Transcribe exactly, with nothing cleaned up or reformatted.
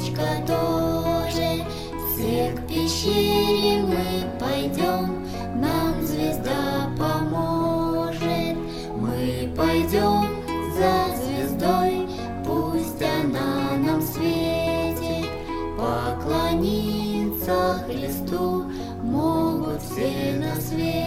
Звездочка тоже. Все к пещере мы пойдем, нам звезда поможет. Мы пойдем за звездой, пусть она нам светит. Поклониться Христу могут все на свете.